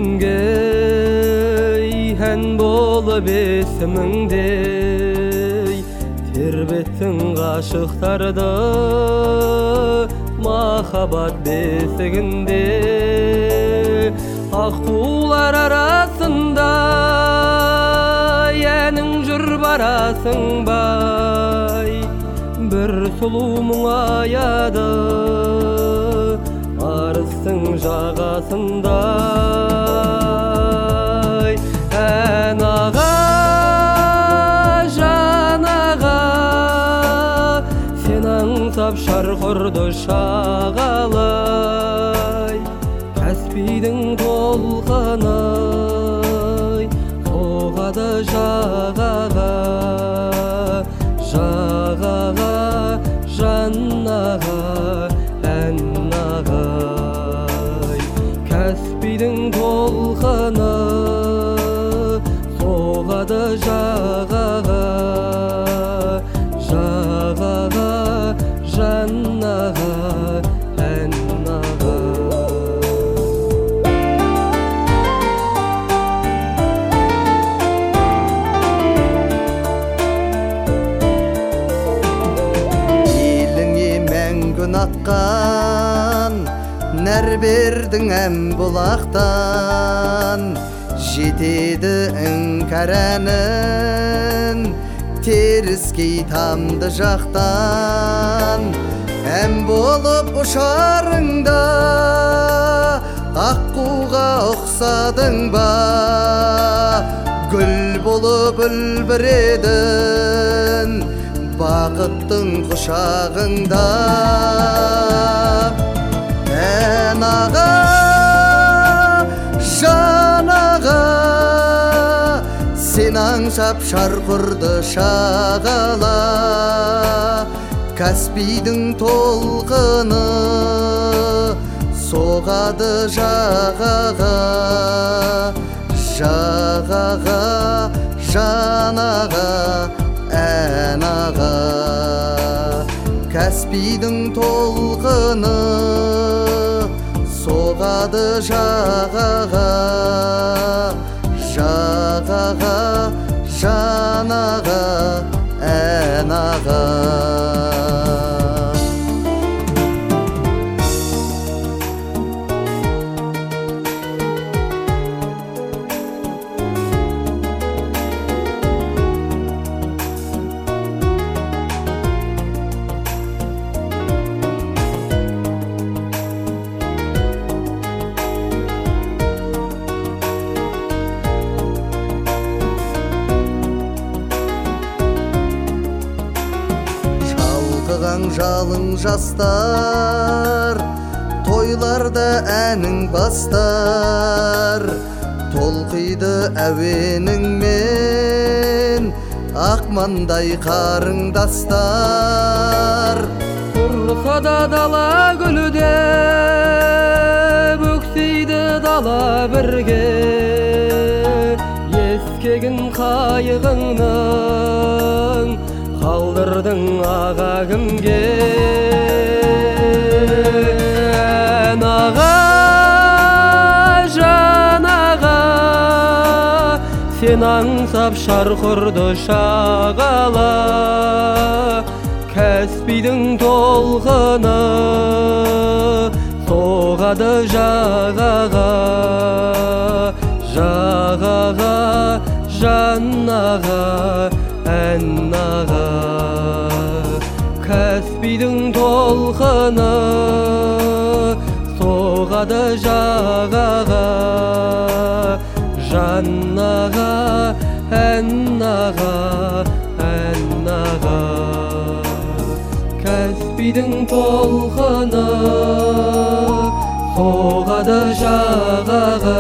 күнге hän болып есіміңдей тербеттің ғашықтарды махаббат бесігінде аққулар арасында әнің жүр барасың бай бір сұлу мұңаяды арыстың жағасында ән аға жан аға сен аңсап шарқұрды шағалай Каспийдің толқыны соғады жағаға жағаға жан аға ән ағай Каспийдің толқыны соғады жағаға жағаға жан аға ән аққан нәр бердің әм бұлақтан жетеді іңкәр әнін теріскей тамды жақтан әм болып ұшарыңда аққуға ұқсадың ба гүл болып үлбіредің бақыттың құшағында ән аға жан аға сен аңсап шарқұрды шағала Каспийдің толқыны соғады жағаға жағаға жан аға ән аға Каспийдің толқыны соғады жағаға жағаға жан аға ән аға жалың жастар тойларда әнің бастар толқиды әуеніңмен ақмандай қарындастар тұрса да дала гүлі де бүксейді дала бірге ескегін қайығыңның қалдырдың аға кімге ән аға жан аға сен аңсап шарқұрды шағала Каспийдің толқыны соғады жағаға жағаға жан аға ән аға Каспийдің толқыны соғады жағаға жан аға ән аға ән аға Каспийдің толқыны соғады жағаға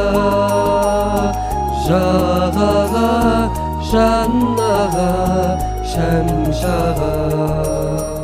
жағаға жан аға шәмші аға